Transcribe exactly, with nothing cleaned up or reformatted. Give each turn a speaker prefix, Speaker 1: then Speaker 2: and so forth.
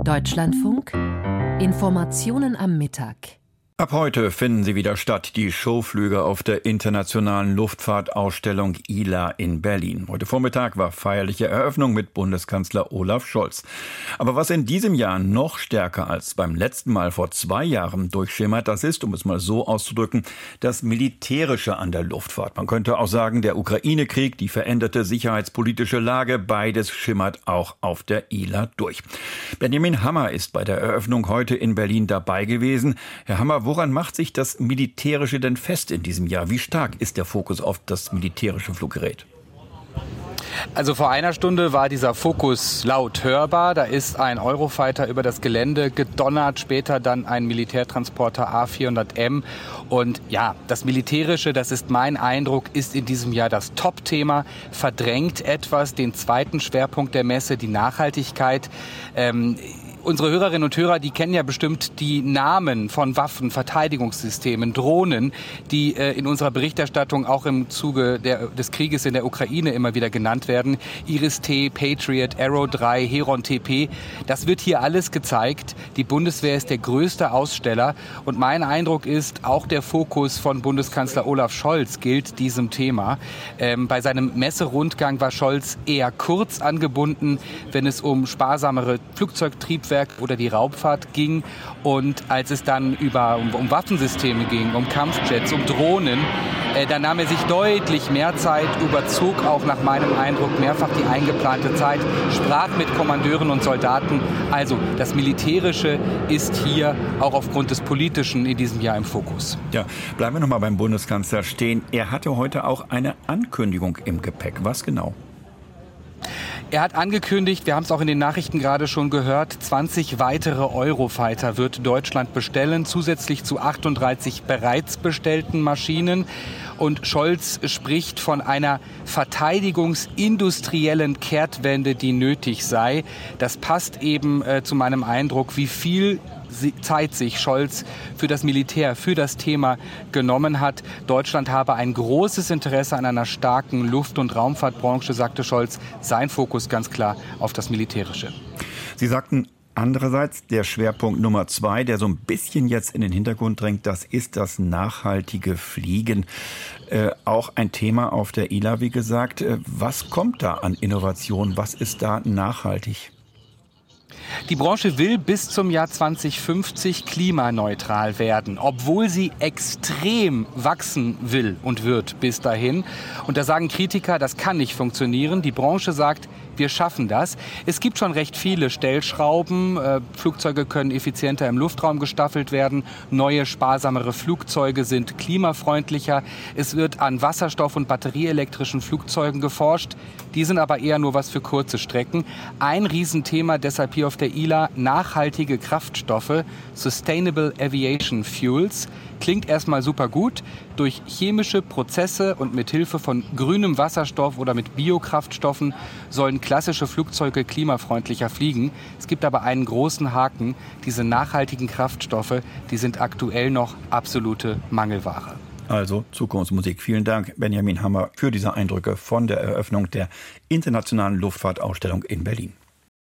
Speaker 1: Deutschlandfunk, Informationen am Mittag.
Speaker 2: Ab heute finden sie wieder statt, die Showflüge auf der internationalen Luftfahrtausstellung I L A in Berlin. Heute Vormittag war feierliche Eröffnung mit Bundeskanzler Olaf Scholz. Aber was in diesem Jahr noch stärker als beim letzten Mal vor zwei Jahren durchschimmert, das ist, um es mal so auszudrücken, das Militärische an der Luftfahrt. Man könnte auch sagen, der Ukraine-Krieg, die veränderte sicherheitspolitische Lage, beides schimmert auch auf der I L A durch. Benjamin Hammer ist bei der Eröffnung heute in Berlin dabei gewesen. Herr Hammer, woran macht sich das Militärische denn fest in diesem Jahr? Wie stark ist der Fokus auf das militärische Fluggerät?
Speaker 3: Also vor einer Stunde war dieser Fokus laut hörbar. Da ist ein Eurofighter über das Gelände gedonnert, später dann ein Militärtransporter A vierhundert M. Und ja, das Militärische, das ist mein Eindruck, ist in diesem Jahr das Top-Thema, verdrängt etwas den zweiten Schwerpunkt der Messe, die Nachhaltigkeit. Ähm, Unsere Hörerinnen und Hörer, die kennen ja bestimmt die Namen von Waffen, Verteidigungssystemen, Drohnen, die äh, in unserer Berichterstattung auch im Zuge der, des Krieges in der Ukraine immer wieder genannt werden. Iris-T, Patriot, Arrow drei, Heron-T P. Das wird hier alles gezeigt. Die Bundeswehr ist der größte Aussteller. Und mein Eindruck ist, auch der Fokus von Bundeskanzler Olaf Scholz gilt diesem Thema. Ähm, bei seinem Messerundgang war Scholz eher kurz angebunden, wenn es um sparsamere Flugzeugtriebwerke oder die Raumfahrt ging. Und als es dann über, um, um Waffensysteme ging, um Kampfjets, um Drohnen, äh, da nahm er sich deutlich mehr Zeit, überzog auch nach meinem Eindruck mehrfach die eingeplante Zeit, sprach mit Kommandeuren und Soldaten. Also das Militärische ist hier auch aufgrund des Politischen in diesem Jahr im Fokus.
Speaker 2: Ja, bleiben wir noch mal beim Bundeskanzler stehen. Er hatte heute auch eine Ankündigung im Gepäck. Was genau?
Speaker 3: Er hat angekündigt, wir haben es auch in den Nachrichten gerade schon gehört, zwanzig weitere Eurofighter wird Deutschland bestellen, zusätzlich zu achtunddreißig bereits bestellten Maschinen. Und Scholz spricht von einer verteidigungsindustriellen Kehrtwende, die nötig sei. Das passt eben äh, zu meinem Eindruck, wie viel Zeit sich Scholz für das Militär, für das Thema genommen hat. Deutschland habe ein großes Interesse an einer starken Luft- und Raumfahrtbranche, sagte Scholz. Sein Fokus ganz klar auf das Militärische.
Speaker 2: Sie sagten andererseits, der Schwerpunkt Nummer zwei, der so ein bisschen jetzt in den Hintergrund drängt, das ist das nachhaltige Fliegen. Äh, auch ein Thema auf der I L A, wie gesagt. Äh, was kommt da an Innovation? Was ist da nachhaltig?
Speaker 3: Die Branche will bis zum Jahr zweitausendfünfzig klimaneutral werden, obwohl sie extrem wachsen will und wird bis dahin. Und da sagen Kritiker, das kann nicht funktionieren. Die Branche sagt, wir schaffen das. Es gibt schon recht viele Stellschrauben. Äh, Flugzeuge können effizienter im Luftraum gestaffelt werden. Neue, sparsamere Flugzeuge sind klimafreundlicher. Es wird an Wasserstoff- und batterieelektrischen Flugzeugen geforscht. Die sind aber eher nur was für kurze Strecken. Ein Riesenthema deshalb hier auf der I L A, nachhaltige Kraftstoffe, Sustainable Aviation Fuels. Klingt erstmal super gut. Durch chemische Prozesse und mit Hilfe von grünem Wasserstoff oder mit Biokraftstoffen sollen klassische Flugzeuge klimafreundlicher fliegen. Es gibt aber einen großen Haken. Diese nachhaltigen Kraftstoffe, die sind aktuell noch absolute Mangelware.
Speaker 2: Also Zukunftsmusik. Vielen Dank, Benjamin Hammer, für diese Eindrücke von der Eröffnung der Internationalen Luftfahrtausstellung in Berlin.